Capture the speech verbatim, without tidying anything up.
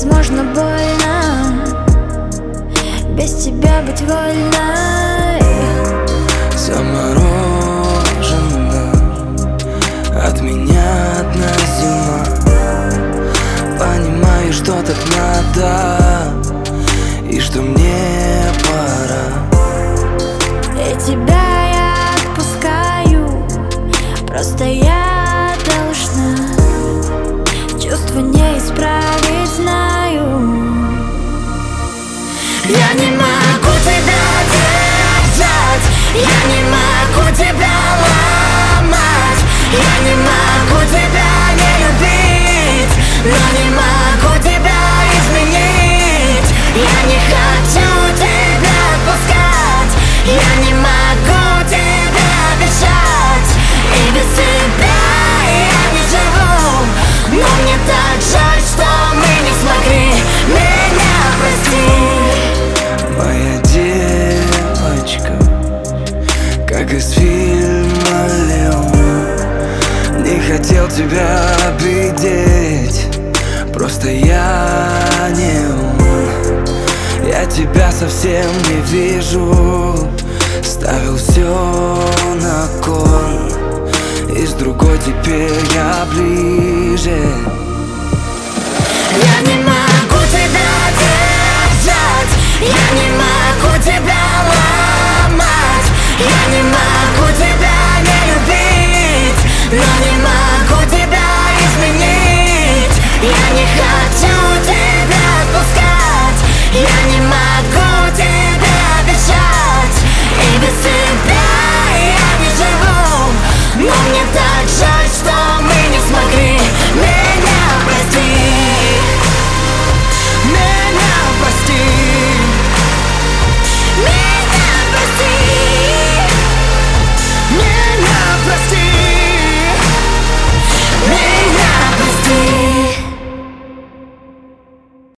возможно, больно без тебя быть вольной. Заморожена от меня одна зима. Понимаю, что так надо и что мне пора. И тебя я отпускаю, просто я должна. Чувства не исправить, знаю. Я не могу тебя держать, я не могу тебя ломать, я не могу тебя не любить, но не могу тебя изменить. Я не хочу тебя отпускать, я не могу тебя обещать, и без тебя я не живу. Но мне так жаль, что мы не смогли, меня прости. Моя девочка, как из фильма «Леон». Не хотел тебя обидеть, просто я не он. Я тебя совсем не вижу, ставил все на кон. И с другой теперь я ближе. Я не могу тебя держать, я не могу тебя ломать, я не могу тебя не любить, но не